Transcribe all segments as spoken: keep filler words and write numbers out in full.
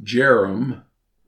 Jarom,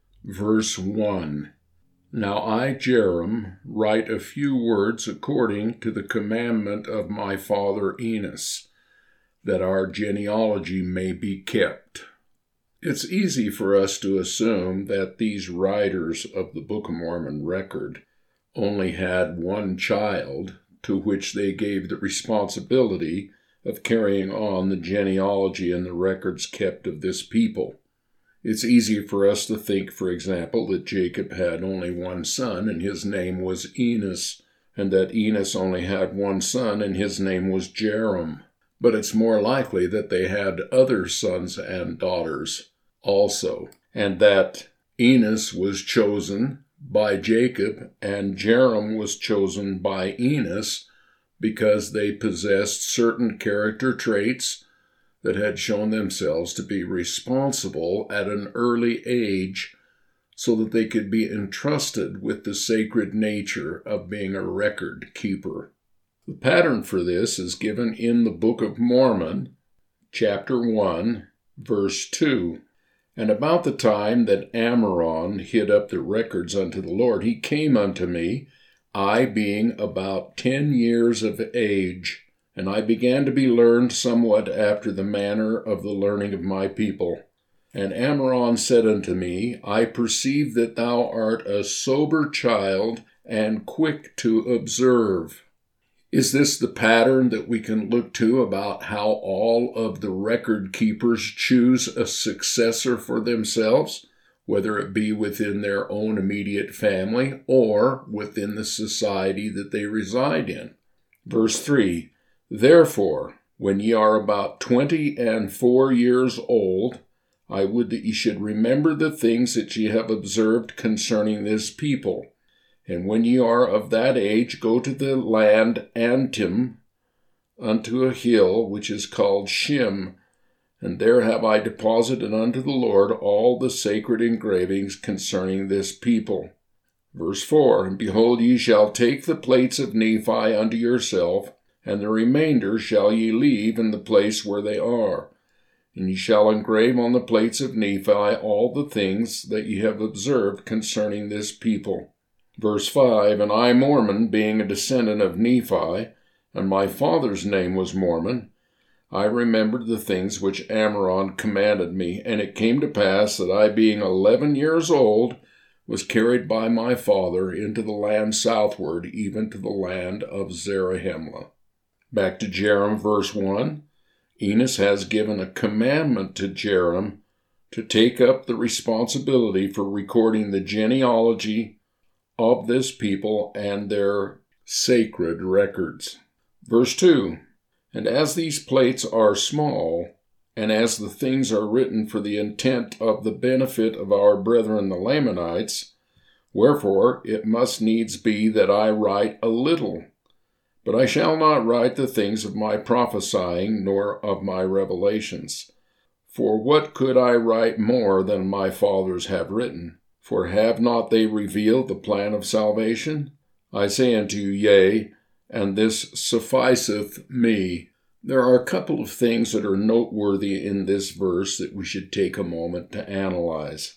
verse one. Now I, Jarom, write a few words according to the commandment of my father Enos, that our genealogy may be kept. It's easy for us to assume that these writers of the Book of Mormon record only had one child to which they gave the responsibility of carrying on the genealogy and the records kept of this people. It's easy for us to think, for example, that Jacob had only one son and his name was Enos, and that Enos only had one son and his name was Jarom. But it's more likely that they had other sons and daughters also, and that Enos was chosen by Jacob and Jarom was chosen by Enos because they possessed certain character traits that had shown themselves to be responsible at an early age so that they could be entrusted with the sacred nature of being a record keeper. The pattern for this is given in the Book of Mormon, chapter one, verse two. And about the time that Ammoron hid up the records unto the Lord, he came unto me, I being about ten years of age, and I began to be learned somewhat after the manner of the learning of my people. And Ammoron said unto me, I perceive that thou art a sober child and quick to observe. Is this the pattern that we can look to about how all of the record keepers choose a successor for themselves, whether it be within their own immediate family or within the society that they reside in? Verse three, Therefore, when ye are about twenty and four years old, I would that ye should remember the things that ye have observed concerning this people. And when ye are of that age, go to the land Antim, unto a hill which is called Shim, and there have I deposited unto the Lord all the sacred engravings concerning this people. Verse four, And behold, ye shall take the plates of Nephi unto yourself, and the remainder shall ye leave in the place where they are. And ye shall engrave on the plates of Nephi all the things that ye have observed concerning this people. Verse five, And I, Mormon, being a descendant of Nephi, and my father's name was Mormon, I remembered the things which Ammoron commanded me, and it came to pass that I, being eleven years old, was carried by my father into the land southward, even to the land of Zarahemla. Back to Jarom, verse one. Enos has given a commandment to Jarom to take up the responsibility for recording the genealogy of this people and their sacred records. Verse two, And as these plates are small, and as the things are written for the intent of the benefit of our brethren the Lamanites, wherefore it must needs be that I write a little. But I shall not write the things of my prophesying, nor of my revelations. For what could I write more than my fathers have written? For have not they revealed the plan of salvation? I say unto you, yea, and this sufficeth me. There are a couple of things that are noteworthy in this verse that we should take a moment to analyze.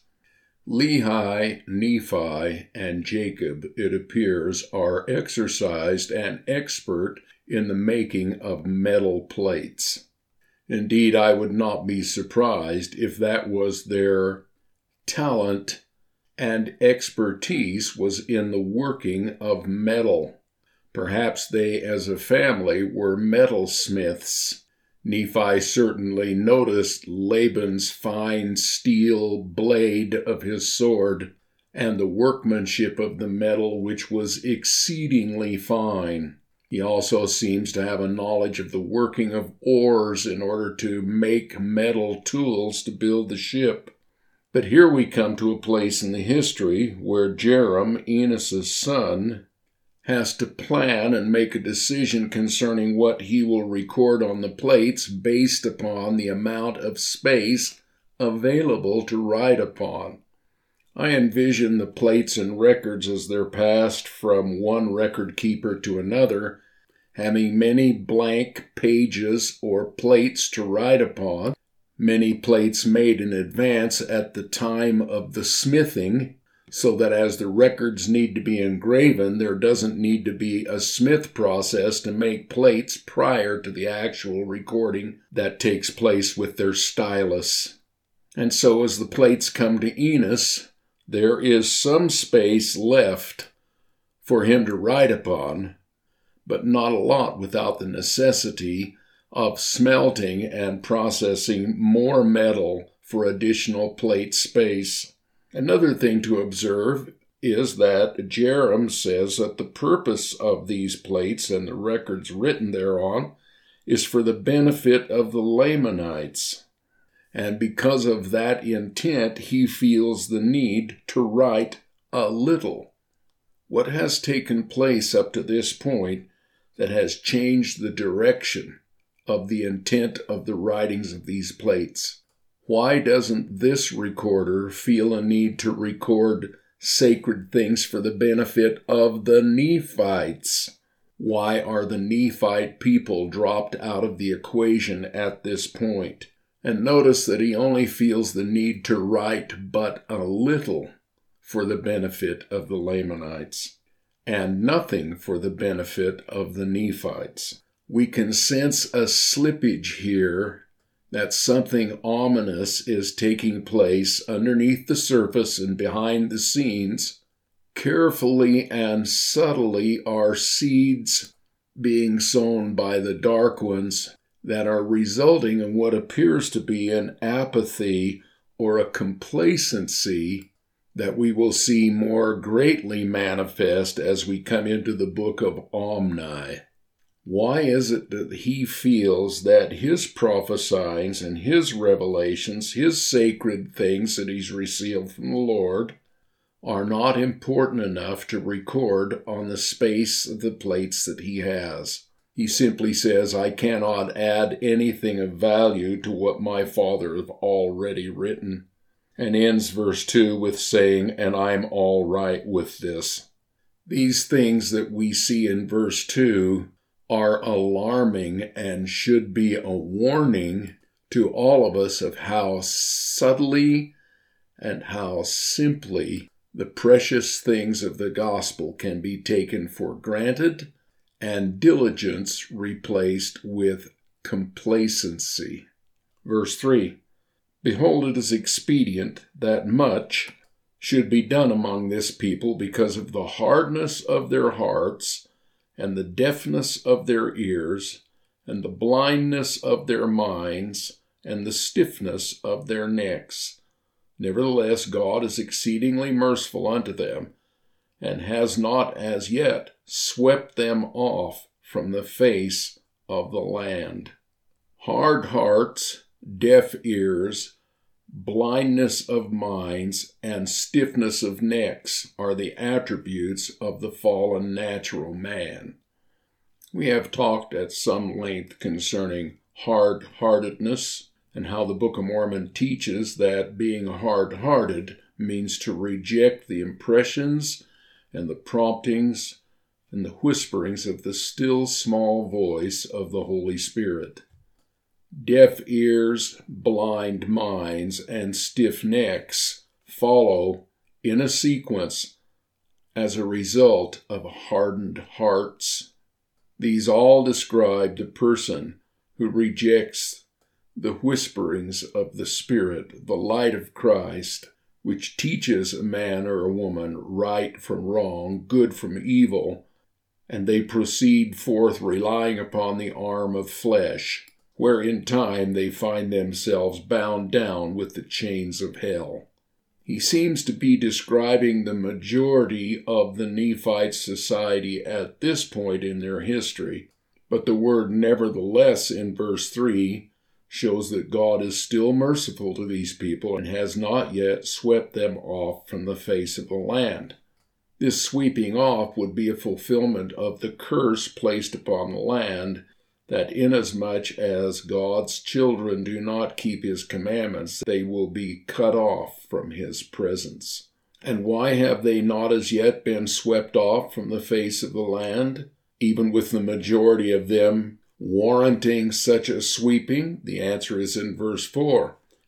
Lehi, Nephi, and Jacob, it appears, are exercised and expert in the making of metal plates. Indeed, I would not be surprised if that was their talent and expertise was in the working of metal. Perhaps they, as a family, were metalsmiths. Nephi certainly noticed Laban's fine steel blade of his sword and the workmanship of the metal, which was exceedingly fine. He also seems to have a knowledge of the working of ores in order to make metal tools to build the ship. But here we come to a place in the history where Jarom, Enos' son, has to plan and make a decision concerning what he will record on the plates based upon the amount of space available to write upon. I envision the plates and records as they're passed from one record keeper to another, having many blank pages or plates to write upon, many plates made in advance at the time of the smithing, so that as the records need to be engraven, there doesn't need to be a smith process to make plates prior to the actual recording that takes place with their stylus. And so as the plates come to Enos, there is some space left for him to write upon, but not a lot without the necessity of smelting and processing more metal for additional plate space. Another thing to observe is that Jerem says that the purpose of these plates and the records written thereon is for the benefit of the Lamanites. And because of that intent, he feels the need to write a little. What has taken place up to this point that has changed the direction of the intent of the writings of these plates? Why doesn't this recorder feel a need to record sacred things for the benefit of the Nephites? Why are the Nephite people dropped out of the equation at this point? And notice that he only feels the need to write but a little for the benefit of the Lamanites, and nothing for the benefit of the Nephites. We can sense a slippage here, that something ominous is taking place underneath the surface and behind the scenes. Carefully and subtly are seeds being sown by the dark ones that are resulting in what appears to be an apathy or a complacency that we will see more greatly manifest as we come into the book of Omni. Why is it that he feels that his prophesyings and his revelations, his sacred things that he's received from the Lord, are not important enough to record on the space of the plates that he has? He simply says, I cannot add anything of value to what my Father has already written, and ends verse two with saying, and I'm all right with this. These things that we see in verse two are alarming and should be a warning to all of us of how subtly and how simply the precious things of the gospel can be taken for granted and diligence replaced with complacency. Verse three, behold, it is expedient that much should be done among this people because of the hardness of their hearts and the deafness of their ears, and the blindness of their minds, and the stiffness of their necks. Nevertheless, God is exceedingly merciful unto them, and has not as yet swept them off from the face of the land. Hard hearts, deaf ears, blindness of minds, and stiffness of necks are the attributes of the fallen natural man. We have talked at some length concerning hard-heartedness and how the Book of Mormon teaches that being hard-hearted means to reject the impressions and the promptings and the whisperings of the still small voice of the Holy Spirit. Deaf ears, blind minds, and stiff necks follow in a sequence as a result of hardened hearts. These all describe the person who rejects the whisperings of the Spirit, the light of Christ, which teaches a man or a woman right from wrong, good from evil, and they proceed forth relying upon the arm of flesh, where in time they find themselves bound down with the chains of hell. He seems to be describing the majority of the Nephite society at this point in their history, but the word nevertheless in verse three shows that God is still merciful to these people and has not yet swept them off from the face of the land. This sweeping off would be a fulfillment of the curse placed upon the land, that inasmuch as God's children do not keep his commandments, they will be cut off from his presence. And why have they not as yet been swept off from the face of the land, even with the majority of them warranting such a sweeping? The answer is in verse four.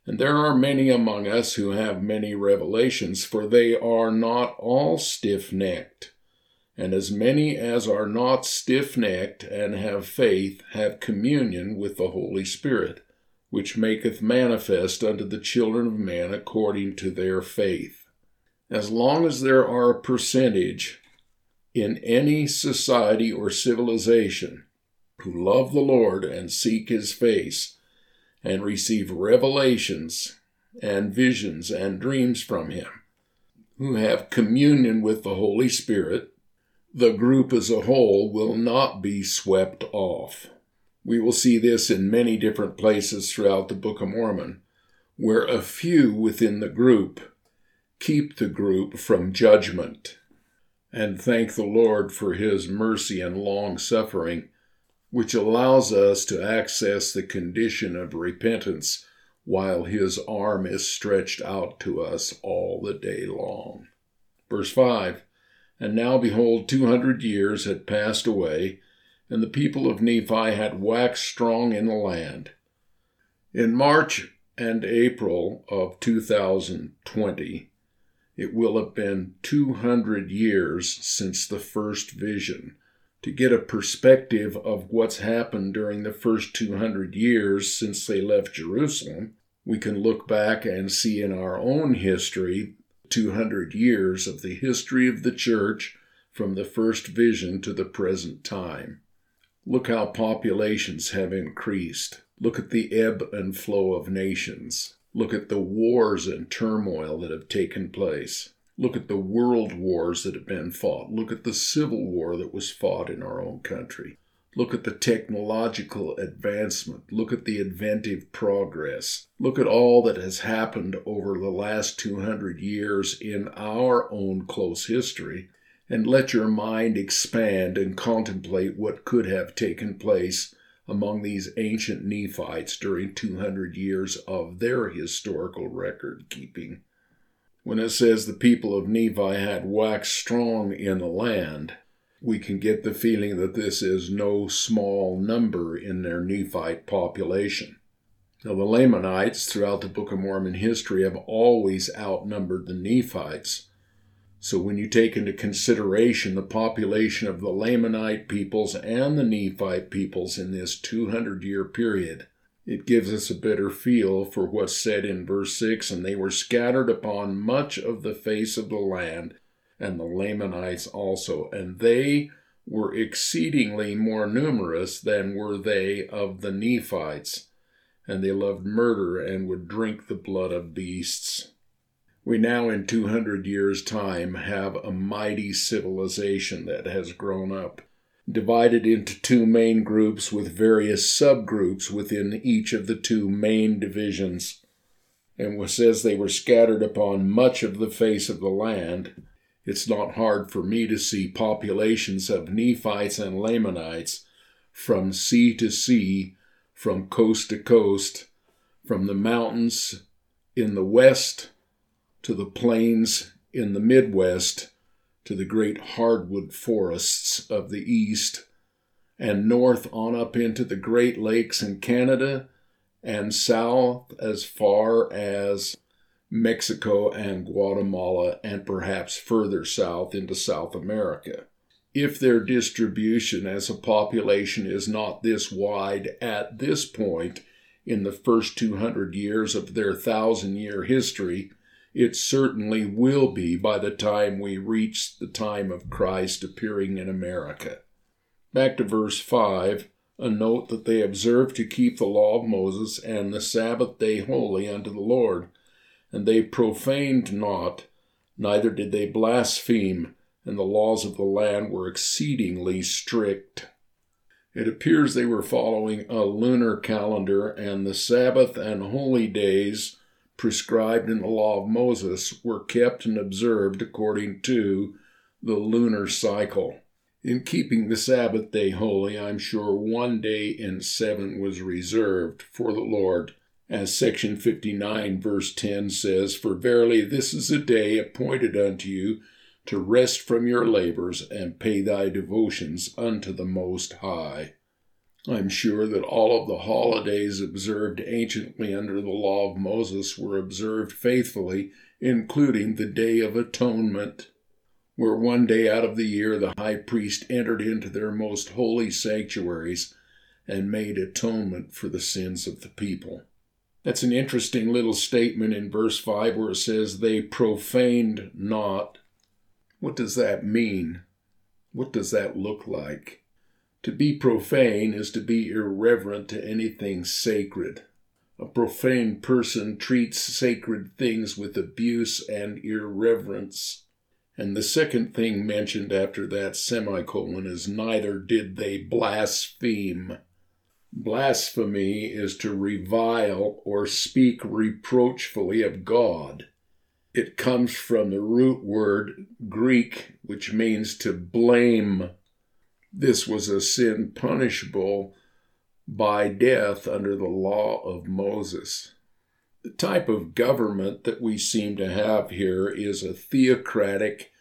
And there are many among us who have many revelations, for they are not all stiff-necked. And as many as are not stiff-necked and have faith have communion with the Holy Spirit, which maketh manifest unto the children of men according to their faith. As long as there are a percentage in any society or civilization who love the Lord and seek his face and receive revelations and visions and dreams from him, who have communion with the Holy Spirit, the group as a whole will not be swept off. We will see this in many different places throughout the Book of Mormon, where a few within the group keep the group from judgment. And thank the Lord for his mercy and long-suffering, which allows us to access the condition of repentance while his arm is stretched out to us all the day long. Verse five, And now behold, two hundred years had passed away, and the people of Nephi had waxed strong in the land. In March and April of two thousand twenty, it will have been two hundred years since the first vision. To get a perspective of what's happened during the first two hundred years since they left Jerusalem, we can look back and see in our own history two hundred years of the history of the church from the first vision to the present time. Look how populations have increased. Look at the ebb and flow of nations. Look at the wars and turmoil that have taken place. Look at the world wars that have been fought. Look at the civil war that was fought in our own country. Look at the technological advancement. Look at the inventive progress. Look at all that has happened over the last two hundred years in our own close history, and let your mind expand and contemplate what could have taken place among these ancient Nephites during two hundred years of their historical record keeping. When it says the people of Nephi had waxed strong in the land, we can get the feeling that this is no small number in their Nephite population. Now, the Lamanites throughout the Book of Mormon history have always outnumbered the Nephites. So when you take into consideration the population of the Lamanite peoples and the Nephite peoples in this two hundred year period, it gives us a better feel for what's said in verse six, and they were scattered upon much of the face of the land, and the Lamanites also, and they were exceedingly more numerous than were they of the Nephites, and they loved murder and would drink the blood of beasts. We now, in two hundred years' time, have a mighty civilization that has grown up, divided into two main groups with various subgroups within each of the two main divisions. And it says they were scattered upon much of the face of the land. It's not hard for me to see populations of Nephites and Lamanites from sea to sea, from coast to coast, from the mountains in the west to the plains in the Midwest, to the great hardwood forests of the east, and north on up into the Great Lakes in Canada, and south as far as Mexico and Guatemala, and perhaps further south into South America. If their distribution as a population is not this wide at this point in the first two hundred years of their thousand-year history, it certainly will be by the time we reach the time of Christ appearing in America. Back to verse five, a note that they observed to keep the law of Moses and the Sabbath day holy unto the Lord, and they profaned not, neither did they blaspheme, and the laws of the land were exceedingly strict. It appears they were following a lunar calendar, and the Sabbath and holy days prescribed in the law of Moses were kept and observed according to the lunar cycle. In keeping the Sabbath day holy, I'm sure one day in seven was reserved for the Lord. As section fifty-nine verse ten says, For verily this is a day appointed unto you to rest from your labors and pay thy devotions unto the Most High. I'm sure that all of the holidays observed anciently under the law of Moses were observed faithfully, including the Day of Atonement, where one day out of the year the high priest entered into their most holy sanctuaries and made atonement for the sins of the people. That's an interesting little statement in verse five where it says, they profaned not. What does that mean? What does that look like? To be profane is to be irreverent to anything sacred. A profane person treats sacred things with abuse and irreverence. And the second thing mentioned after that semicolon is neither did they blaspheme. Blasphemy is to revile or speak reproachfully of God. It comes from the root word Greek, which means to blame. This was a sin punishable by death under the law of Moses. The type of government that we seem to have here is a theocratic,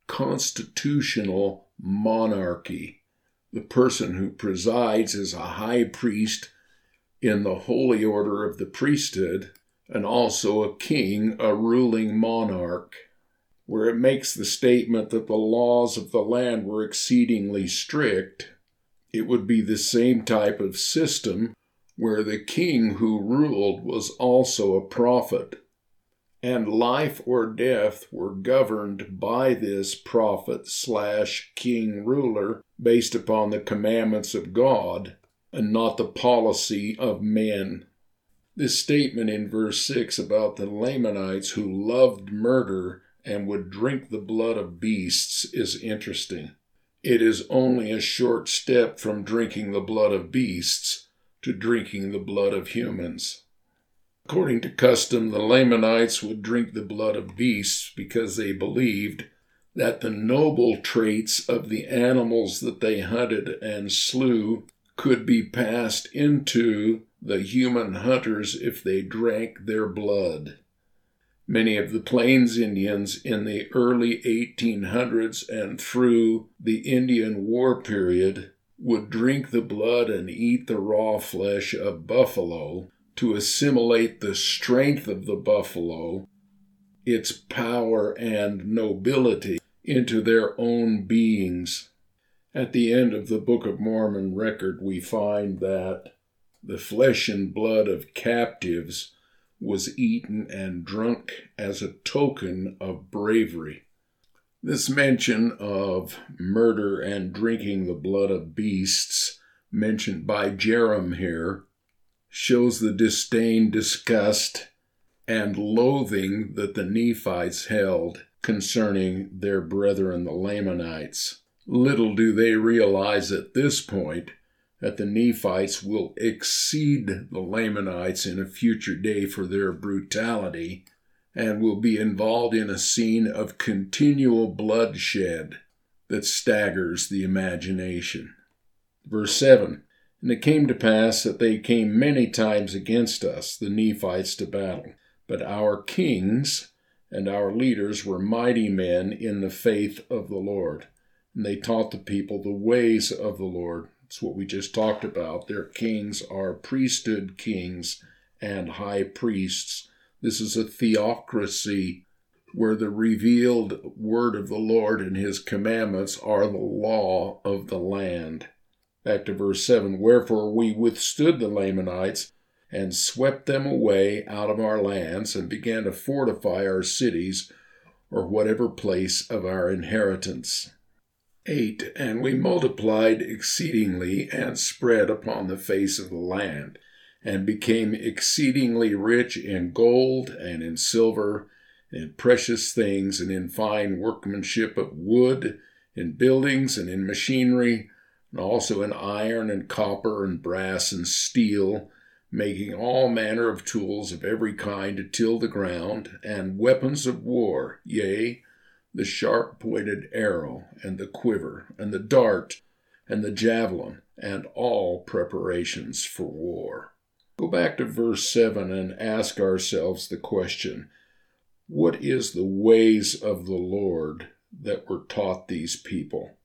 constitutional monarchy. The person who presides is a high priest in the holy order of the priesthood, and also a king, a ruling monarch, where it makes the statement that the laws of the land were exceedingly strict. It would be the same type of system where the king who ruled was also a prophet, and life or death were governed by this prophet slash king ruler based upon the commandments of God and not the policy of men. This statement in verse six about the Lamanites who loved murder and would drink the blood of beasts is interesting. It is only a short step from drinking the blood of beasts to drinking the blood of humans. According to custom, the Lamanites would drink the blood of beasts because they believed that the noble traits of the animals that they hunted and slew could be passed into the human hunters if they drank their blood. Many of the Plains Indians in the early eighteen hundreds and through the Indian War period would drink the blood and eat the raw flesh of buffalo to assimilate the strength of the buffalo, its power and nobility, into their own beings. At the end of the Book of Mormon record, we find that the flesh and blood of captives was eaten and drunk as a token of bravery. This mention of murder and drinking the blood of beasts, mentioned by Jerem here, shows the disdain, disgust, and loathing that the Nephites held concerning their brethren, the Lamanites. Little do they realize at this point that the Nephites will exceed the Lamanites in a future day for their brutality and will be involved in a scene of continual bloodshed that staggers the imagination. Verse seven, and it came to pass that they came many times against us, the Nephites, to battle. But our kings and our leaders were mighty men in the faith of the Lord. And they taught the people the ways of the Lord. It's what we just talked about. Their kings are priesthood kings and high priests. This is a theocracy where the revealed word of the Lord and his commandments are the law of the land. Back to verse seven, wherefore we withstood the Lamanites and swept them away out of our lands and began to fortify our cities or whatever place of our inheritance. eight. And we multiplied exceedingly and spread upon the face of the land, and became exceedingly rich in gold and in silver, in precious things, and in fine workmanship of wood, in buildings and in machinery, and also in iron and copper and brass and steel, making all manner of tools of every kind to till the ground, and weapons of war, yea, the sharp-pointed arrow, and the quiver, and the dart, and the javelin, and all preparations for war. Go back to verse seven and ask ourselves the question, what is the ways of the Lord that were taught these people?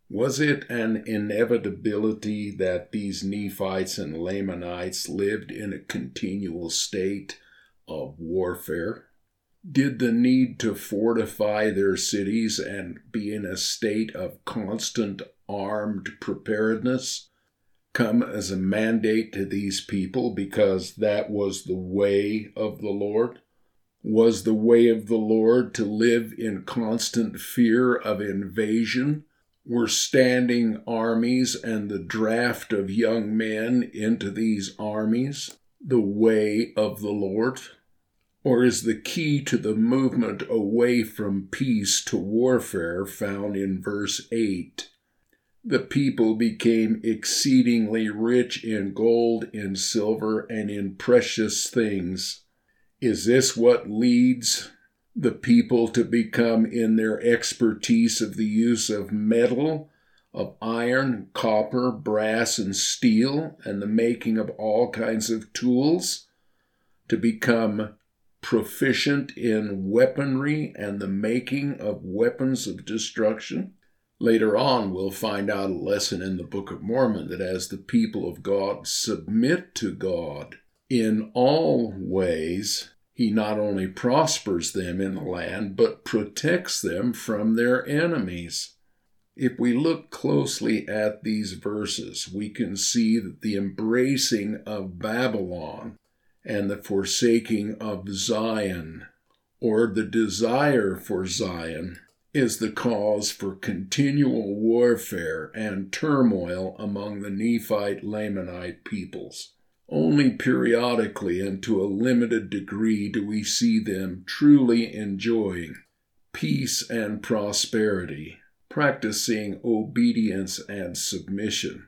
Was it an inevitability that these Nephites and Lamanites lived in a continual state of warfare? Did the need to fortify their cities and be in a state of constant armed preparedness come as a mandate to these people because that was the way of the Lord? Was the way of the Lord to live in constant fear of invasion? Were standing armies and the draft of young men into these armies the way of the Lord? Or is the key to the movement away from peace to warfare found in verse eight? The people became exceedingly rich in gold, in silver, and in precious things. Is this what leads the people to become, in their expertise of the use of metal, of iron, copper, brass, and steel, and the making of all kinds of tools, to become proficient in weaponry and the making of weapons of destruction? Later on, we'll find out a lesson in the Book of Mormon that as the people of God submit to God in all ways, He not only prospers them in the land, but protects them from their enemies. If we look closely at these verses, we can see that the embracing of Babylon and the forsaking of Zion, or the desire for Zion, is the cause for continual warfare and turmoil among the Nephite Lamanite peoples. Only periodically and to a limited degree do we see them truly enjoying peace and prosperity, practicing obedience and submission,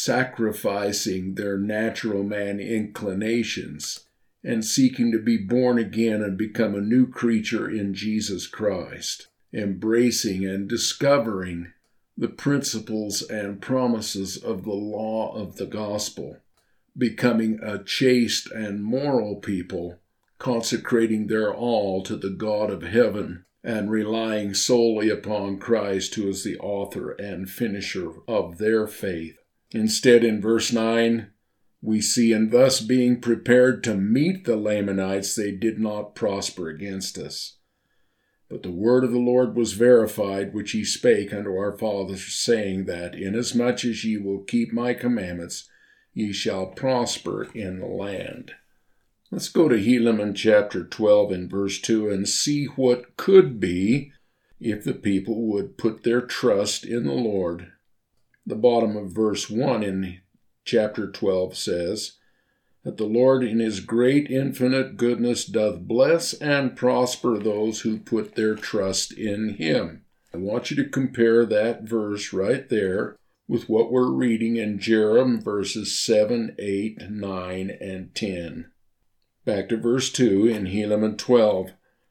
sacrificing their natural man inclinations, and seeking to be born again and become a new creature in Jesus Christ, embracing and discovering the principles and promises of the law of the gospel, becoming a chaste and moral people, consecrating their all to the God of heaven, and relying solely upon Christ, who is the author and finisher of their faith. Instead, in verse nine, we see, and thus being prepared to meet the Lamanites, they did not prosper against us. But the word of the Lord was verified, which he spake unto our fathers, saying that, inasmuch as ye will keep my commandments, ye shall prosper in the land. Let's go to Helaman chapter twelve and verse two and see what could be if the people would put their trust in the Lord. The bottom of verse one in chapter twelve says, that the Lord in his great infinite goodness doth bless and prosper those who put their trust in him. I want you to compare that verse right there with what we're reading in Jeremiah verses seven, eight, nine, and ten. Back to verse two in Helaman twelve.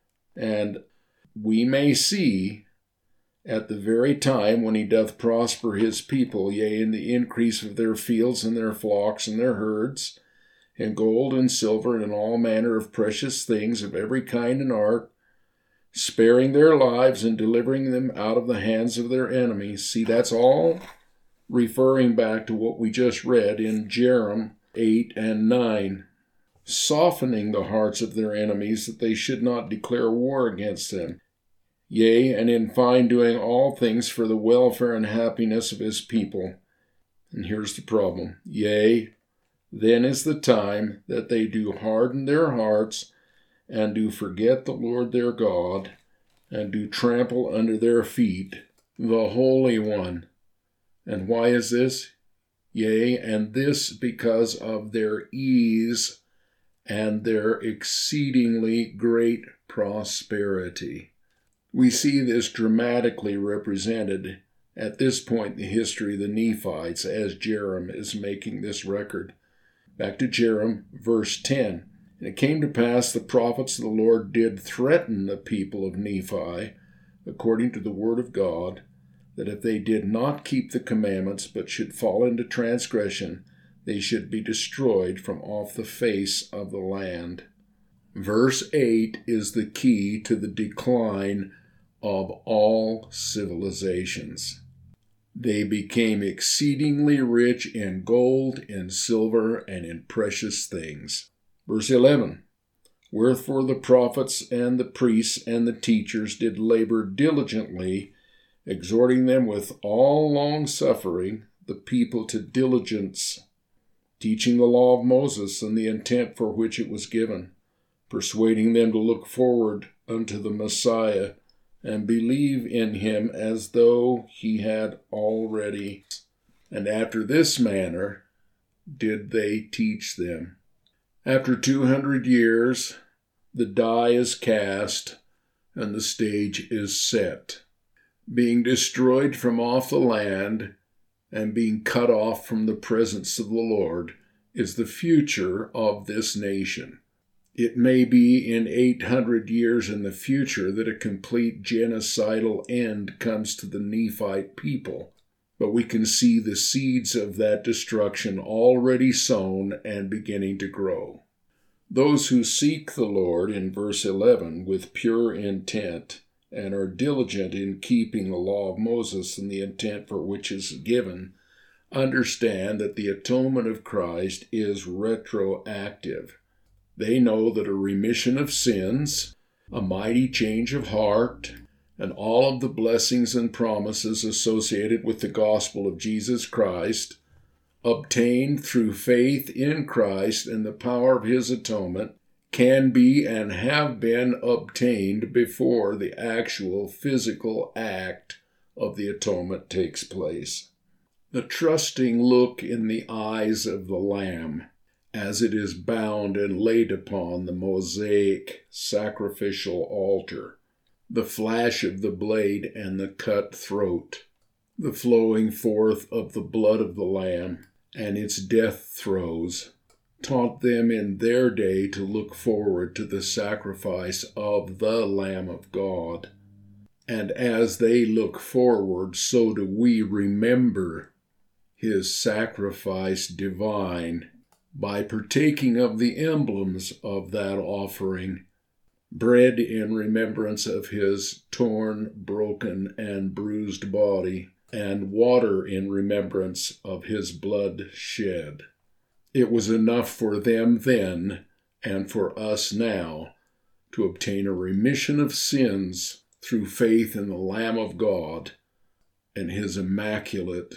And we may see, at the very time when he doth prosper his people, yea, in the increase of their fields and their flocks and their herds, and gold and silver and all manner of precious things of every kind and art, sparing their lives and delivering them out of the hands of their enemies. See, that's all referring back to what we just read in Jeremiah eight and nine, softening the hearts of their enemies that they should not declare war against them. Yea, and in fine doing all things for the welfare and happiness of his people. And here's the problem. Yea, then is the time that they do harden their hearts, and do forget the Lord their God, and do trample under their feet the Holy One. And why is this? Yea, and this because of their ease and their exceedingly great prosperity. We see this dramatically represented at this point in the history of the Nephites as Jeremiah is making this record. Back to Jeremiah, verse ten. And it came to pass the prophets of the Lord did threaten the people of Nephi, according to the word of God, that if they did not keep the commandments, but should fall into transgression, they should be destroyed from off the face of the land. Verse eight is the key to the decline of all civilizations. They became exceedingly rich in gold, in silver, and in precious things. Verse eleven. Wherefore the prophets and the priests and the teachers did labor diligently, exhorting them with all long-suffering the people to diligence, teaching the law of Moses and the intent for which it was given, persuading them to look forward unto the Messiah, and believe in him as though he had already. And after this manner did they teach them. After two hundred years, the die is cast, and the stage is set. Being destroyed from off the land, and being cut off from the presence of the Lord, is the future of this nation. It may be in eight hundred years in the future that a complete genocidal end comes to the Nephite people, but we can see the seeds of that destruction already sown and beginning to grow. Those who seek the Lord, in verse eleven, with pure intent, and are diligent in keeping the law of Moses and the intent for which is given, understand that the atonement of Christ is retroactive. They know that a remission of sins, a mighty change of heart, and all of the blessings and promises associated with the gospel of Jesus Christ, obtained through faith in Christ and the power of his atonement, can be and have been obtained before the actual physical act of the atonement takes place. The trusting look in the eyes of the Lamb, as it is bound and laid upon the Mosaic sacrificial altar, the flash of the blade and the cut throat, the flowing forth of the blood of the Lamb and its death throes, taught them in their day to look forward to the sacrifice of the Lamb of God. And as they look forward, so do we remember his sacrifice divine by partaking of the emblems of that offering, bread in remembrance of his torn, broken, and bruised body, and water in remembrance of his blood shed. It was enough for them then, and for us now, to obtain a remission of sins through faith in the Lamb of God and his immaculate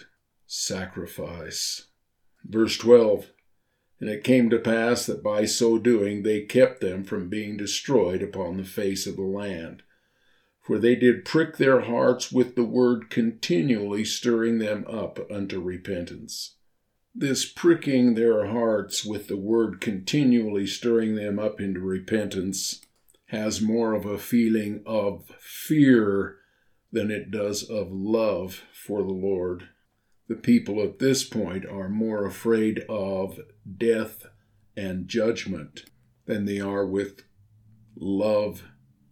sacrifice. Verse twelve. And it came to pass that by so doing they kept them from being destroyed upon the face of the land. For they did prick their hearts with the word, continually stirring them up unto repentance. This pricking their hearts with the word, continually stirring them up into repentance, has more of a feeling of fear than it does of love for the Lord. The people at this point are more afraid of death and judgment than they are with love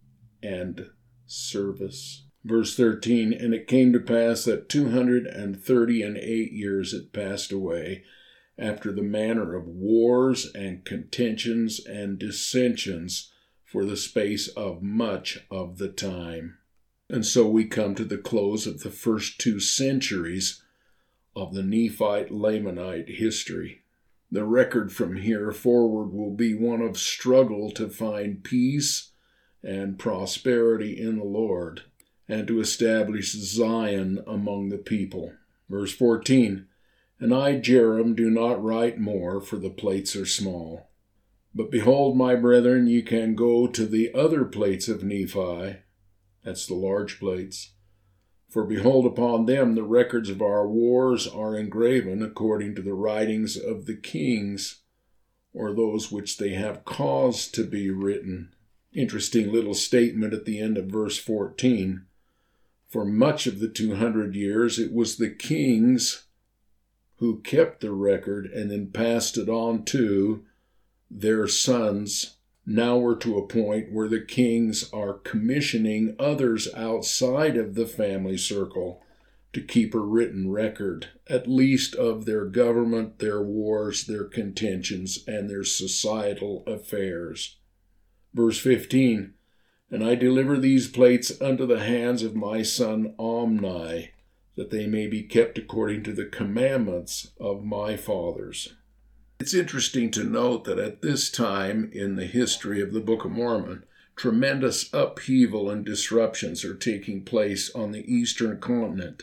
and service. Verse thirteen, and it came to pass that two hundred and thirty and eight years had passed away, after the manner of wars and contentions and dissensions, for the space of much of the time. And so we come to the close of the first two centuries of the Nephite Lamanite history. The record from here forward will be one of struggle to find peace and prosperity in the Lord, and to establish Zion among the people. Verse fourteen, and I, Jerem, do not write more, for the plates are small. But behold, my brethren, ye can go to the other plates of Nephi, that's the large plates, for behold, upon them the records of our wars are engraven according to the writings of the kings, or those which they have caused to be written. Interesting little statement at the end of verse fourteen. For much of the two hundred years, it was the kings who kept the record and then passed it on to their sons. Now we're to a point where the kings are commissioning others outside of the family circle to keep a written record, at least of their government, their wars, their contentions, and their societal affairs. Verse fifteen, and I deliver these plates unto the hands of my son Omni, that they may be kept according to the commandments of my fathers. It's interesting to note that at this time in the history of the Book of Mormon, tremendous upheaval and disruptions are taking place on the eastern continent.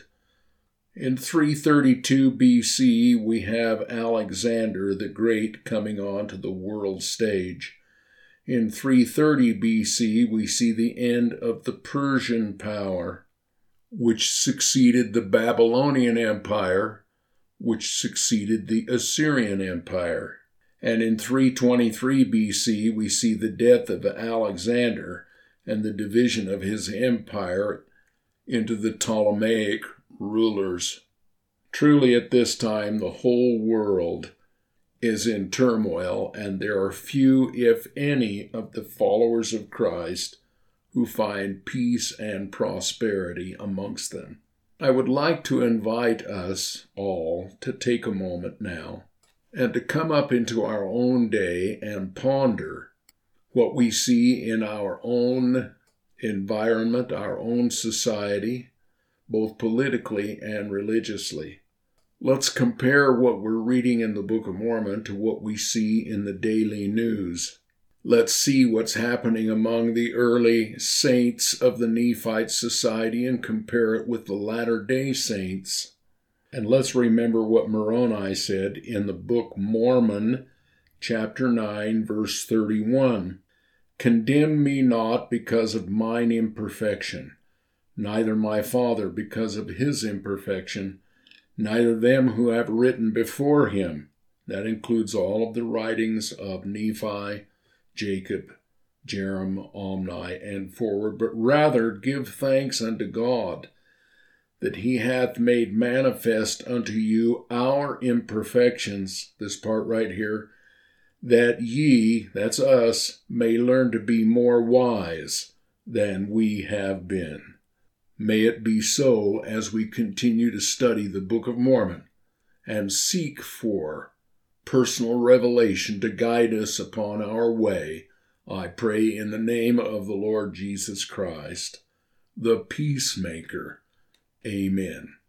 In three thirty-two B C, we have Alexander the Great coming onto the world stage. In three thirty B C, we see the end of the Persian power, which succeeded the Babylonian Empire, which succeeded the Assyrian Empire. And in three twenty-three B C, we see the death of Alexander and the division of his empire into the Ptolemaic rulers. Truly, at this time, the whole world is in turmoil, and there are few, if any, of the followers of Christ who find peace and prosperity amongst them. I would like to invite us all to take a moment now and to come up into our own day and ponder what we see in our own environment, our own society, both politically and religiously. Let's compare what we're reading in the Book of Mormon to what we see in the daily news. Let's see what's happening among the early saints of the Nephite society and compare it with the latter-day saints. And let's remember what Moroni said in the book Mormon, chapter nine, verse thirty-one. Condemn me not because of mine imperfection, neither my father because of his imperfection, neither them who have written before him. That includes all of the writings of Nephi, Jacob, Jerem, Omni, and forward, but rather give thanks unto God that he hath made manifest unto you our imperfections, this part right here, that ye, that's us, may learn to be more wise than we have been. May it be so as we continue to study the Book of Mormon and seek for personal revelation to guide us upon our way. I pray in the name of the Lord Jesus Christ, the Peacemaker. Amen.